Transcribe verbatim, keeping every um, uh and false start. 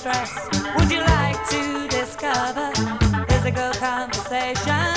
stress. Would you like to discover physical conversation?